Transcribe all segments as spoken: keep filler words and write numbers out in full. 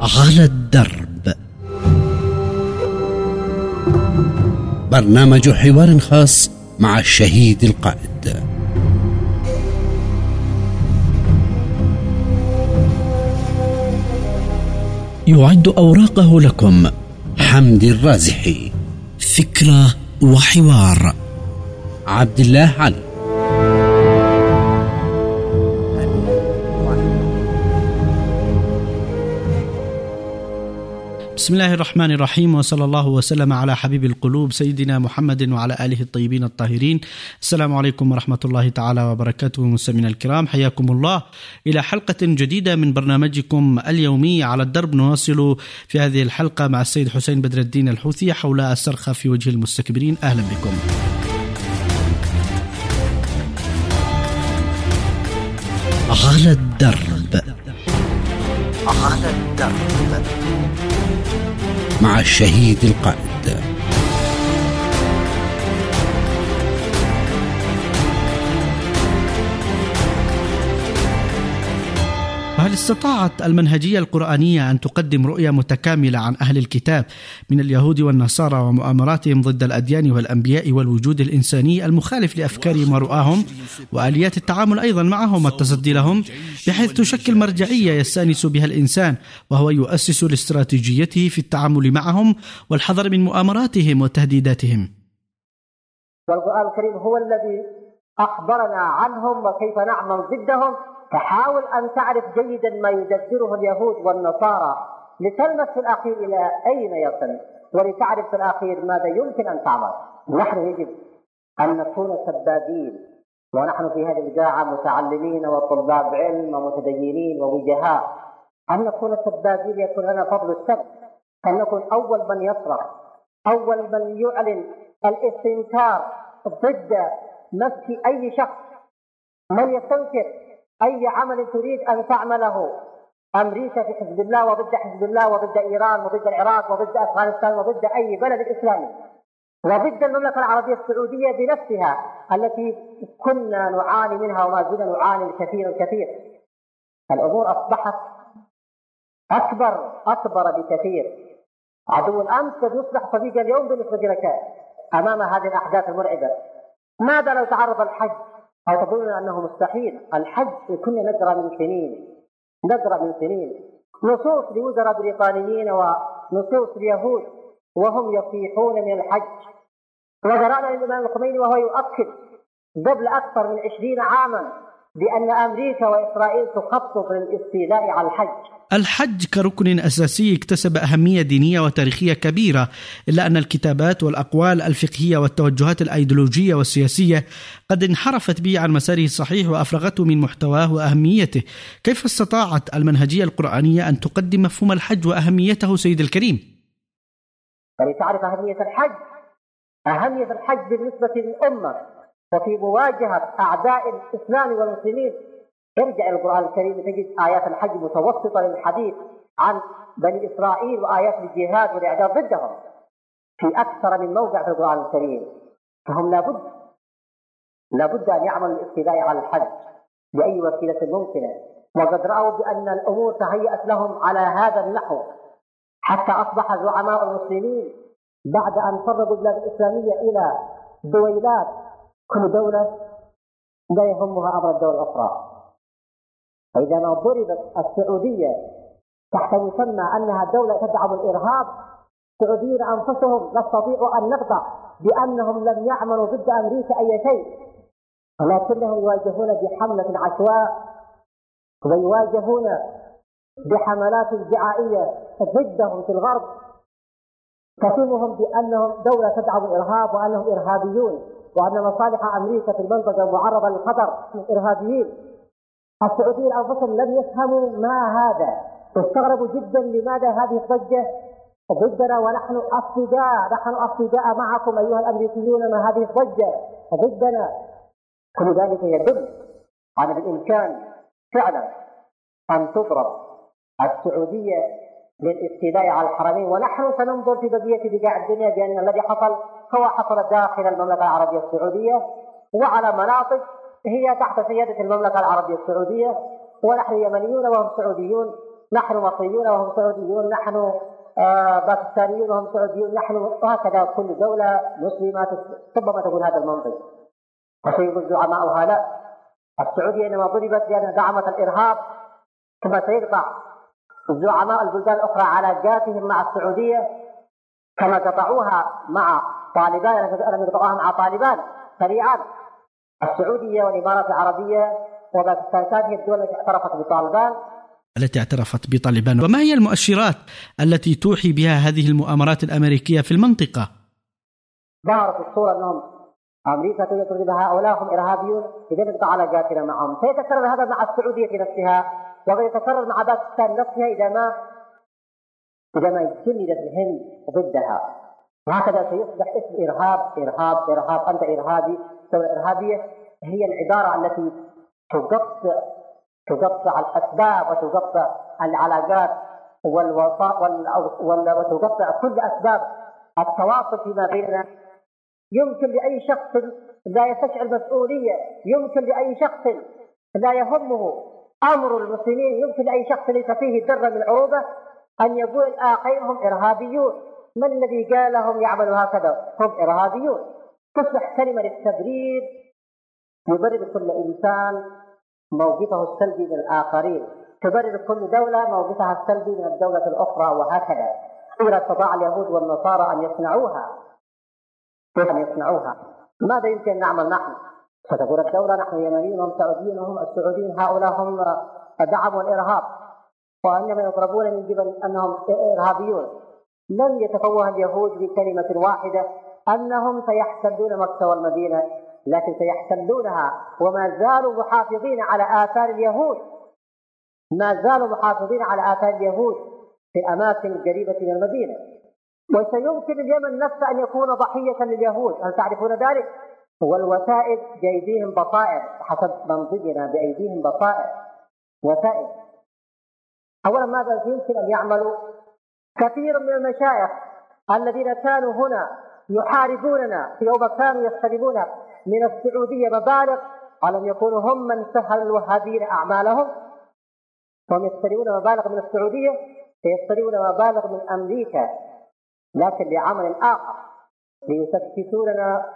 على الدرب، برنامج حوار خاص مع الشهيد القائد. يعد أوراقه لكم حمدي الرازحي. فكرة وحوار عبد الله علي. بسم الله الرحمن الرحيم، وصلى الله وسلم على حبيب القلوب سيدنا محمد وعلى آله الطيبين الطاهرين. السلام عليكم ورحمة الله تعالى وبركاته. مستمعينا الكرام، حياكم الله إلى حلقة جديدة من برنامجكم اليومي على الدرب. نواصل في هذه الحلقة مع السيد حسين بدر الدين الحوثي حول الصرخة في وجه المستكبرين. أهلا بكم. على الدرب، على الدرب مع الشهيد القائد. هل استطاعت المنهجية القرآنية أن تقدم رؤية متكاملة عن أهل الكتاب من اليهود والنصارى ومؤامراتهم ضد الأديان والأنبياء والوجود الإنساني المخالف لأفكارهم ورؤاهم وآليات التعامل أيضا معهم والتصدي لهم، بحيث تشكل مرجعية يستأنس بها الإنسان وهو يؤسس لاستراتيجيته في التعامل معهم والحذر من مؤامراتهم وتهديداتهم؟ والقرآن الكريم هو الذي أخبرنا عنهم وكيف نعمل ضدهم. فحاول أن تعرف جيدا ما يدبره اليهود والنصارى لتلمس في الأخير إلى أين يصل، ولتعرف في الأخير ماذا يمكن أن تعمل. نحن يجب أن نكون سبابين، ونحن في هذه الجاعة متعلمين وطلاب علم ومتدينين ووجهاء، أن نكون سبابين يكون لنا فضل السبب، أن نكون أول من يصرخ، أول من يعلن الاستنكار ضد مسك أي شخص، من يستنكر أي عمل تريد أن تعمله أمريكا في حزب الله وضد حزب الله وضد إيران وضد العراق وضد أفغانستان وضد أي بلد إسلامي وضد المملكة العربية السعودية بنفسها التي كنا نعاني منها وما زلنا نعاني الكثير الكثير. الأمور أصبحت أكبر أكبر بكثير. عدو الأمس قد يصبح صديق اليوم بالنسبة لك أمام هذه الأحداث المرعبة. ماذا لو تعرض الحج؟ أو تقولون أنه مستحيل؟ الحج كنا نقرأ من سنين نقرأ من سنين نصوص لوزراء بريطانيين ونصوص اليهود وهم يصيحون من الحج، وقرأنا للإمام الخميني وهو يؤكد قبل أكثر من عشرين عاما بأن أمريكا وإسرائيل تخطط للاستيلاء على الحج. الحج كركن أساسي اكتسب أهمية دينية وتاريخية كبيرة، إلا أن الكتابات والأقوال الفقهية والتوجهات الأيديولوجية والسياسية قد انحرفت به عن مساره الصحيح وأفرغته من محتواه وأهميته. كيف استطاعت المنهجية القرآنية أن تقدم مفهوم الحج وأهميته سيد الكريم؟ فلتعرف أهمية الحج، أهمية الحج بالنسبة للأمة وفي مواجهة أعداء الإسلام والمسلمين. ارجع إلى القرآن الكريم تجد آيات الحج متوسطة للحديث عن بني إسرائيل وآيات الجهاد والإعداد ضدهم في أكثر من موضع في القرآن الكريم. فهم لابد لابد أن يعملوا الاستيلاء على الحج بأي وسيلة ممكنة، وقد رأوا بأن الأمور تهيأت لهم على هذا النحو، حتى أصبح زعماء المسلمين بعد أن فرضوا البلاد الإسلامية إلى دويلات، كل دولة لا يهمها أمر الدولة الأخرى. فإذا ما ضربت السعودية تحت مسمى أنها دولة تدعم الإرهاب، السعوديين أنفسهم نستطيع أن نقطع بأنهم لم يعملوا ضد أمريكا أي شيء، ولكنهم يواجهون بحملة عشواء ويواجهون بحملات دعائية ضدهم في الغرب تتهمهم بأنهم دولة تدعم الإرهاب وأنهم إرهابيون وأن مصالح أمريكا في المنطقة معرضة للخطر من الإرهابيين. السعوديين أنفسهم لم يفهموا ما هذا، استغربوا جدا لماذا هذه الضجة ضدنا ونحن أصدقاء، نحن أصدقاء معكم أيها الأمريكيون، ما هذه الضجة ضدنا. كل ذلك يدل على الإمكان فعلا أن تضرب السعودية للاستيلاء على الحرمين، ونحن سننظر في بقية بقاع الدنيا بأن الذي حصل هو حصل داخل المملكة العربية السعودية وعلى مناطق هي تحت سيادة المملكة العربية السعودية، ونحن يمنيون وهم سعوديون نحن مصريون وهم سعوديون، نحن آه باكستانيون وهم سعوديون، نحن، وهكذا كل دولة مسلمة ربما تقول هذا المنطق. وسيقول زعماؤها لا، السعودية إنما ضربت لأنها دعمت الإرهاب، ثم سيقطع زعماء البلدان الأخرى علاقاتهم مع السعودية كما قطعوها مع طالبان، لم يقطعوها مع طالبان سريعا. السعودية والإمارات العربية وباكستان هذه الدول التي اعترفت بطالبان التي اعترفت بطالبان. وما هي المؤشرات التي توحي بها هذه المؤامرات الأمريكية في المنطقة؟ ظهرت الصورة أنهم أمريكا تريد هؤلاء هم إرهابيون، إذا نقطع علاقاتنا معهم. سيتكرر هذا مع السعودية نفسها، وسيتكرر مع باكستان نفسها إذا ما إذا ما جلدت الهند ضدها. وهكذا سيصبح اسم إرهاب إرهاب إرهاب أنت إرهابي، دولة إرهابية. هي العبارة التي تقطع تقطع الأسباب وتقطع العلاقات والوفاء وتقطع كل أسباب التواصل فيما بيننا. يمكن لأي شخص لا يستشعر مسؤولية، يمكن لأي شخص لا يهمه أمر المسلمين، يمكن لأي شخص ليس فيه ذرة من العروبة أن يقول الآخرين هم إرهابيون. من الذي قال لهم يعملوا هكذا؟ هم إرهابيون. تصبح كلمة للتبرير يبرر كل إنسان موقفه السلبي من الآخرين، تبرر كل دولة موقفها السلبي من الدولة الأخرى، وهكذا. إذا استطاع اليهود والنصارى أن يصنعوها أن يصنعوها ماذا يمكن أن نعمل نحن؟ ستقول الدولة نحن يمنيون وهم سعوديين وهم السعوديين، هؤلاء هم دعموا الإرهاب، وإنما يضربون من قبل أنهم إرهابيون. لن يتفوه اليهود بكلمة واحدة أنهم سيحتلون مكة والمدينة، لكن سيحتلونها وما زالوا محافظين على آثار اليهود، ما زالوا محافظين على آثار اليهود في أماكن قريبة من المدينة. وسيمكن اليمن نفسه أن يكون ضحية لليهود، هل تعرفون ذلك؟ والوسائد بأيديهم بصائر، حسب منطقنا بأيديهم بصائر وسائد. أولا ماذا يمكن أن يعملوا؟ كثير من المشايخ الذين كانوا هنا يحاربوننا يوم كانوا يستلمون من السعودية مبالغ، ألم يكونوا هم من سهل الوهابيين أعمالهم؟ هم يستلمون مبالغ من السعودية، سيستلمون مبالغ من أمريكا، لكن لعمل آخر، ليسكتوننا،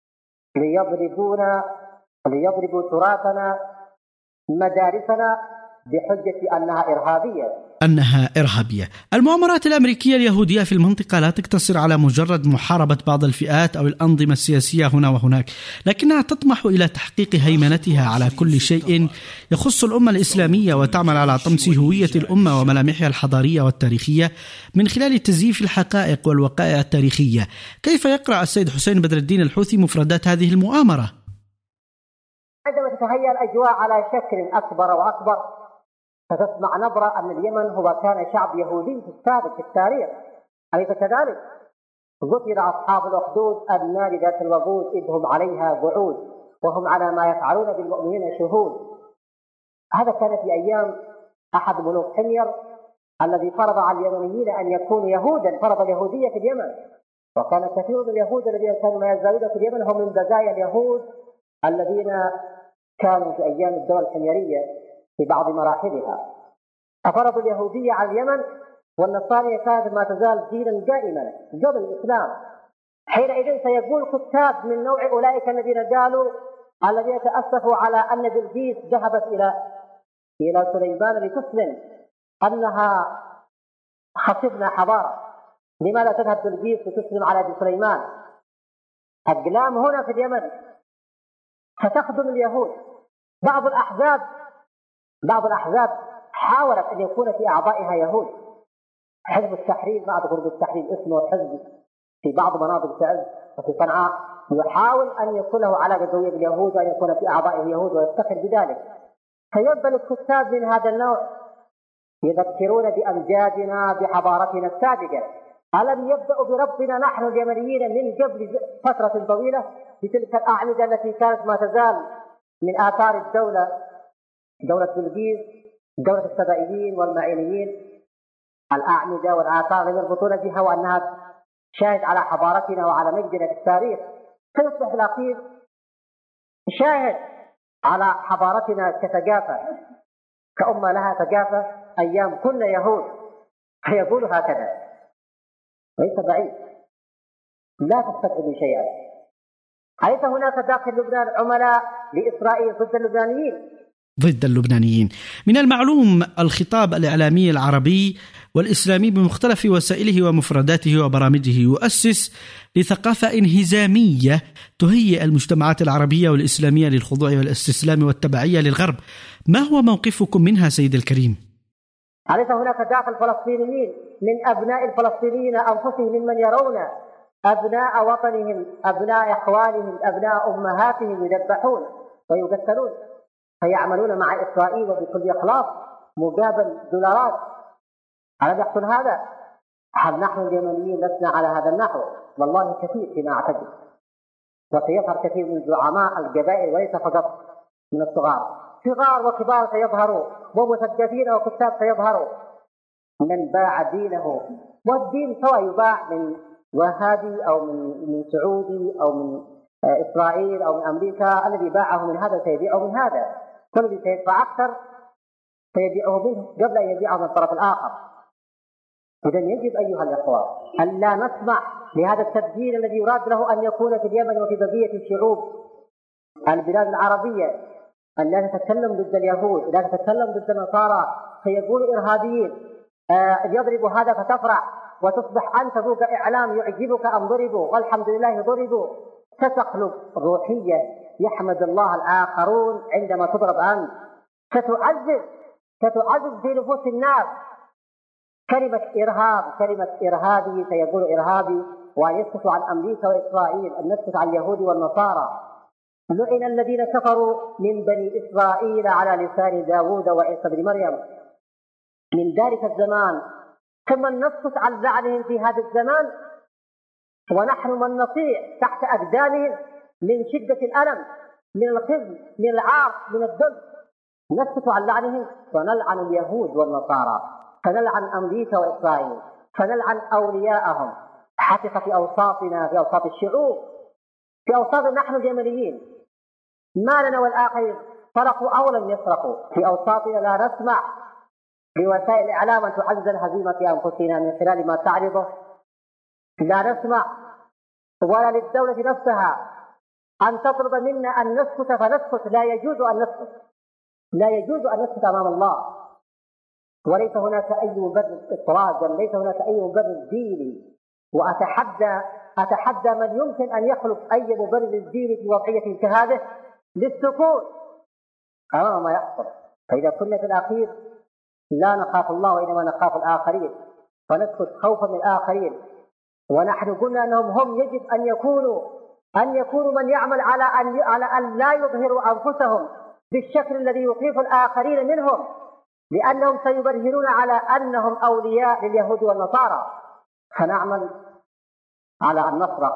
ليضربونا، ليضربوا تراثنا، مدارسنا، بحجة أنها إرهابية. أنها إرهابية. المؤامرات الأمريكية اليهودية في المنطقة لا تقتصر على مجرد محاربة بعض الفئات أو الأنظمة السياسية هنا وهناك، لكنها تطمح إلى تحقيق هيمنتها على كل شيء يخص الأمة الإسلامية، وتعمل على طمس هوية الأمة وملامحها الحضارية والتاريخية من خلال تزييف الحقائق والوقائع التاريخية. كيف يقرأ السيد حسين بدر الدين الحوثي مفردات هذه المؤامرة؟ عندما تتهيأ الأجواء على شكل أكبر وأكبر، فتسمع نبرة أن اليمن هو كان شعب يهودي في السابق في التاريخ، أليس كذلك؟ قتل أصحاب الأخدود النار ذات الوقود إذ هم عليها قعود وهم على ما يفعلون بالمؤمنين شهود. هذا كان في أيام أحد ملوك حمير الذي فرض على اليمنيين أن يكونوا يهودا، فرض اليهودية في اليمن. وكان كثير من اليهود الذين كانوا ما يزالون في اليمن هم من بقايا اليهود الذين كانوا في أيام الدولة الحميرية في بعض مراحلها. أفرضوا اليهودية على اليمن، والنصارى كانت ما تزال دينا قائما قبل الإسلام. حينئذ سيقول كتاب من نوع أولئك الذين قالوا الذين تأسفوا على أن بلقيس ذهبت إلى إلى سليمان لتسلم أنها خسفنا حضارة، لماذا تذهب بلقيس لتسلم على ابن سليمان؟ أقلام هنا في اليمن ستخدم اليهود. بعض الأحزاب بعض الأحزاب حاولت أن يكون في أعضائها يهود. حزب التحرير، بعض غرب التحرير اسمه حزب في بعض مناطق تعز وفي صنعاء، يحاول أن يكون له علاقة قوية باليهود وأن يكون في أعضائه يهود ويفتخر بذلك. فيبدأ الكتاب من هذا النوع يذكرون بأمجادنا بحضارتنا السابقة. ألم يبدأوا بربنا نحن اليمنيين من قبل فترة طويلة بتلك الأعمدة التي كانت ما تزال من آثار الدولة، دولة بلقيس، دولة السبائيين والمعينيين، الأعمدة والآثار التي يربطون بها وأنها شاهد على حضارتنا وعلى مجدنا في التاريخ. سيصبح في الأخير شاهد على حضارتنا كثقافة، كأمة لها ثقافة أيام كنا يهود، فيقول هكذا، ليس بعيد، لا تستبعد شيئا. أليس هناك داخل لبنان عملاء لإسرائيل ضد اللبنانيين؟ ضد اللبنانيين. من المعلوم الخطاب الإعلامي العربي والإسلامي بمختلف وسائله ومفرداته وبرامجه يؤسس لثقافة انهزامية تهيئ المجتمعات العربية والإسلامية للخضوع والاستسلام والتبعية للغرب. ما هو موقفكم منها سيد الكريم؟ أليس هناك داخل فلسطينيين من أبناء الفلسطينيين أنفسهم ممن يرون أبناء وطنهم، أبناء إخوانهم، أبناء أمهاتهم يذبحون ويقتلون، فيعملون مع إسرائيل وبكل إخلاص مقابل دولارات؟ ألم يحصل هذا؟ هل نحن اليمنيين لسنا على هذا النحو؟ والله كثير فيما أعتقد، وسيظهر كثير من زعماء القبائل وليس فقط من الصغار، صغار وكبار سيظهروا، ومثقفين وكتاب سيظهروا، من باع دينه، والدين سواء يباع من وهابي أو من من سعودي أو من إسرائيل أو من أمريكا، الذي باعه من هذا سيبيعه من هذا، كل سيدفع أكثر سيبيعه منه قبل أن يبيعه من الطرف الآخر. إذا يجب أيها الأخوة أن لا نسمح لهذا التبديل الذي يراد له أن يكون في اليمن وفي بقية الشعوب البلاد العربية، أن لا تتكلم ضد اليهود، لا تتكلم ضد النصارى، فيقول إرهابيين، آه يضرب هذا فتفرح وتصبح أنت ذوق إعلام يعجبك أن ضربوا والحمد لله ضربوا، ستخلق روحية يحمد الله الآخرون عندما تضرب أنت، ستعزز ستعزز في نفوس الناس كلمة إرهاب، كلمة إرهابي، سيقول إرهابي، وأن يسكت عن أمريكا وإسرائيل، أن نسكت عن اليهود والنصارى. لعن الذين كفروا من بني إسرائيل على لسان داود وعيسى بن مريم من ذلك الزمان، ثم نسكت عن لعنهم في هذا الزمان، ونحن من نطيع تحت أقدامهم من شدة الألم، من الخزي، من العار، من الذل، نسكت عن لعنهم، فنلعن اليهود والنصارى، فنلعن أمريكا وإسرائيل، فنلعن أولياءهم حتى في أوساطنا، في أوساط الشعوب، في أوساط نحن اليمنيين، ما لنا والآخرين سرقوا أو لم يسرقوا، في أوساطنا لا نسمع لوسائل الإعلام أن تعزز الهزيمة في أنفسنا من خلال ما تعرضه، لا نسمع ولا للدولة نفسها أن تطلب منا أن نسكت فنسكت، لا يجوز أن نسكت، لا يجوز أن نسكت أمام الله، وليس هناك أي مبرر إطلاقا، ليس هناك أي مبرر ديني، وأتحدى أتحدى من يمكن أن يخلق أي مبرر ديني في وضعية كهذه للسكوت أمام ما يحصل. فإذا كنا في الأخير لا نخاف الله وإنما نخاف الآخرين، فنسكت خوفا من الآخرين، ونحن قلنا أنهم هم يجب أن يكونوا أن يكونوا من يعمل على أن على أن لا يظهروا أنفسهم بالشكل الذي يخيف الآخرين منهم، لأنهم سيبرهنون على أنهم أولياء لليهود والنصارى، فنعمل على أن نصرخ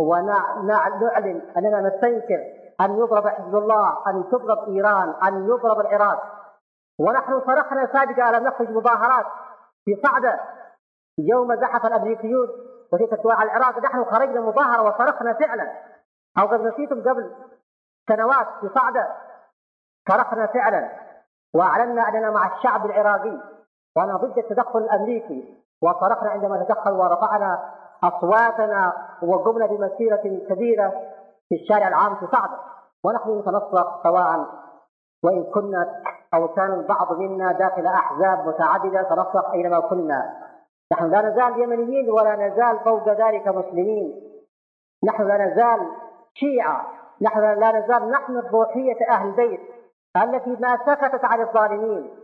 ونعلن أننا نستنكر أن يضرب حزب الله، أن تضرب إيران، أن يضرب العراق. ونحن صرخنا سابقا على نخرج مظاهرات في صعدة يوم زحف الأمريكيون وتلك الدول العراق، نحن خرجنا مظاهرة وصرخنا فعلا، أو قد نسيتم قبل سنوات في صعدة صرخنا فعلا وأعلنا أننا مع الشعب العراقي وأنا ضد التدخل الأمريكي، وصرخنا عندما تدخل ورفعنا أصواتنا وقمنا بمسيرة كبيرة في الشارع العام في صعدة، ونحن نتنصرف سواء وإن كنا أو كان البعض منا داخل أحزاب متعددة تنصرف أينما كنا. نحن لا نزال يمنيين ولا نزال فوق ذلك مسلمين، نحن لا نزال شيعة، نحن لا نزال نحن الروحية أهل البيت التي ما سكتت عن الظالمين،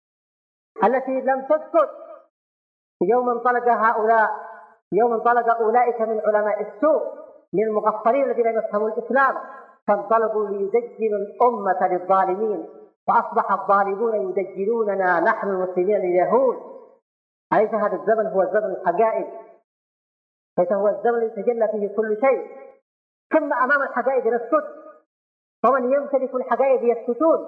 التي لم تسكت يوم انطلق هؤلاء، يوم انطلق أولئك من علماء السوء من المغفلين الذين لم يفهموا الإسلام، فانطلقوا ليدجلوا الأمة للظالمين، فأصبح الظالمون يدجلوننا نحن المسلمين لليهود. أليس هذا الزمن هو زمن الحقائق؟ ليس هو الزمن الذي يتجلى فيه كل شيء؟ ثم أمام الحقائق نسكت، ومن يمتلك الحقائق يسكتون.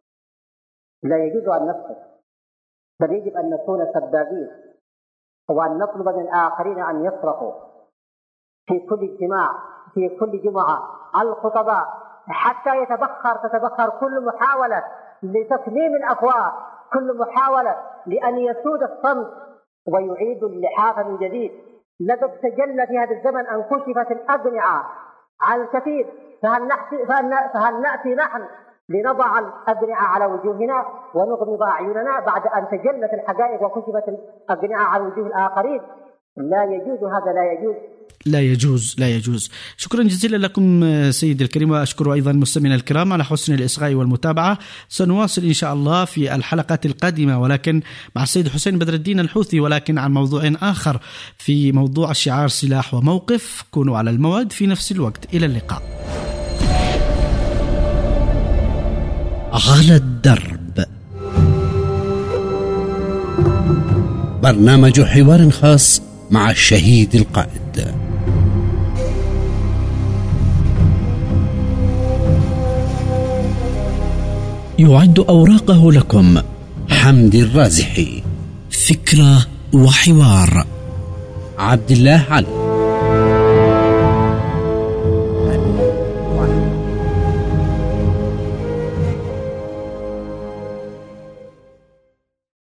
لا يجوز أن نسكت، بل يجب أن نكون سبابين، وأن نطلب من الآخرين أن يصرخوا في كل اجتماع، في كل جمعة، الخطباء، حتى يتبخر تتبخر كل محاولة لتكميم الأفواه، كل محاولة لأن يسود الصمت ويعيد اللحاف من جديد. لقد تجلى في هذا الزمن أن كشفت الأقنعة على الكثير، فهل نأتي, فهل نأتي نحن لنضع الأقنعة على وجوهنا ونغمض أعيننا بعد أن تجلت الحقائق وكشفت الأقنعة على وجوه الآخرين؟ لا يجوز هذا، لا يجوز لا يجوز لا يجوز. شكرا جزيلا لكم سيد الكريم، وأشكر أيضا المستمعين الكرام على حسن الإصغاء والمتابعة. سنواصل إن شاء الله في الحلقات القادمة، ولكن مع السيد حسين بدر الدين الحوثي، ولكن عن موضوع آخر، في موضوع الشعار سلاح وموقف. كونوا على الموعد في نفس الوقت. إلى اللقاء. على الدرب، برنامج حوار خاص مع الشهيد القائد. يعد أوراقه لكم حمدي الرازحي. فكرة وحوار عبد الله علي.